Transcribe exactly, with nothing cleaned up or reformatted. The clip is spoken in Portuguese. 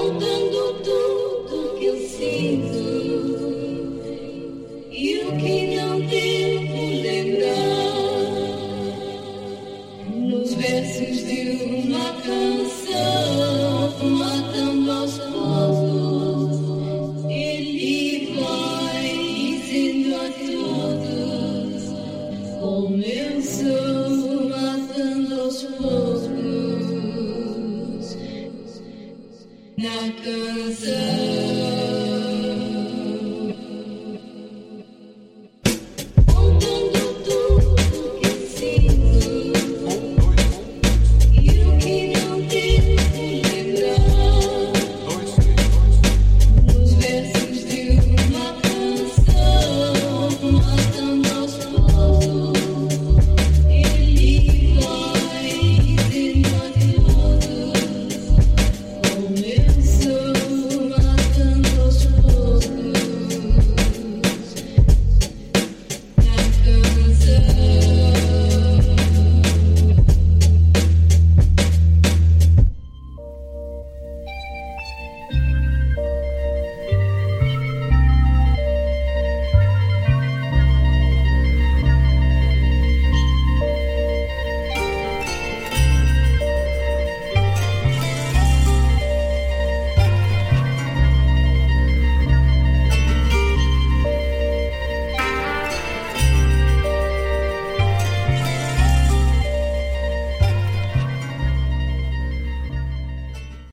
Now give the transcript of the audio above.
contando tudo que eu sinto e o que não devo lembrar nos versos de uma canção, matando aos poucos. Ele vai dizendo a todos como eu sou, matando aos poucos na canção.